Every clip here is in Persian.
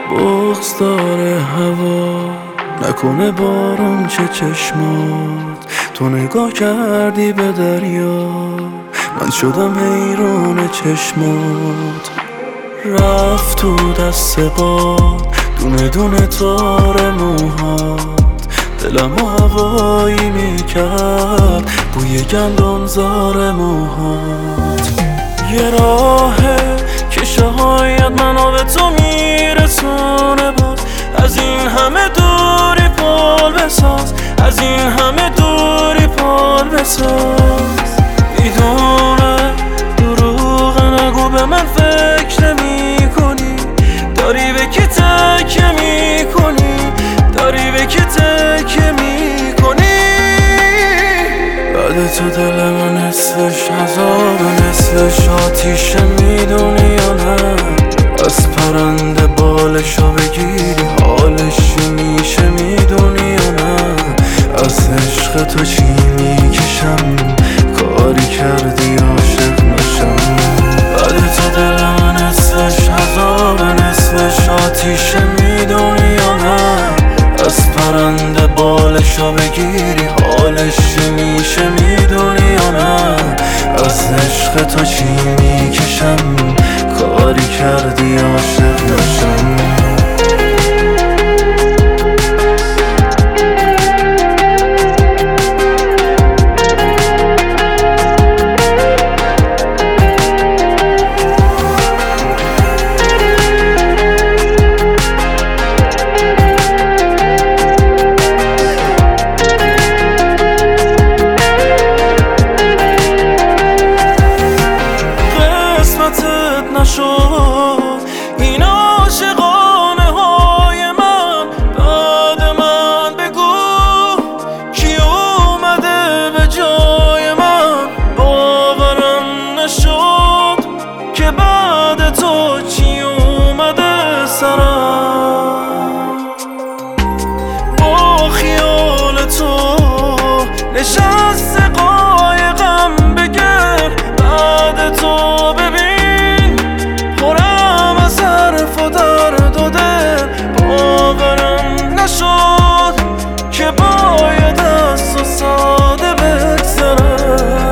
بغض داره هوا، نکنه بارون چه چشمات. تو نگاه کردی به دریا، من شدم حیران چشمات. رفت تو دست باد دونه دونه تار موهات، دلمو هوایی میکرد بوی گندمزار موهات. یه راهه که شاید منو به تو میرسونه، باز از این همه دوری پال بساز، از این همه دوری پال بساز. میدونه دروغ نگو، به من فکر نمی کنی، داری به کی تکیه میکنی، داری به کی تکیه میکنی. بعد تو دل من نصفش عذاب، نصفش آتیشه، میدونی یا نه؟ از پرنده بالشو بگیری حالش میشه، میدونی یا نه؟ از عشق تو چی میکشم، کاری کردی عاشق نشم. بعد تو دل من نصفش عذاب، نصفش آتیشه، میدونی یا نه؟ از پرنده بالشو بگیری حالش میشه، میدونی یا نه؟ از عشق تو چی میکشم، کاری کردی عاشق نشم. نشد این عاشقانه های من، بعد من بگو کی اومده به جای من. باورم نشد که بعد تو چی اومده سرم. با خیال تو نشست قایقم بگر، بعد تو ببین که باید از تو ساده بگذرم.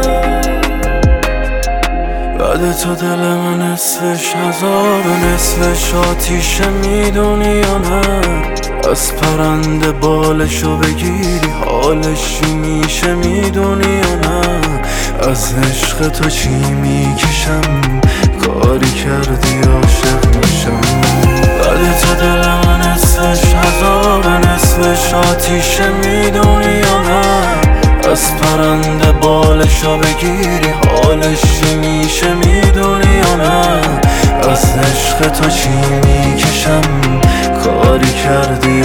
بعد تو دل من نصفش عذاب، نصفش آتیشه، میدونی یا نه؟ از پرنده بالشو بگیری حالش میشه، میدونی یا نه؟ از عشق تو چی میکشم، کاری کردی عاشق نشم. بعد تو دل من نصفش عذاب، نصفش آتیشه، میدونی یا نه؟ از پرنده بالشو بگیری حالش میشه، میدونی یا نه؟ از عشق تو چی میکشم، کاری کردی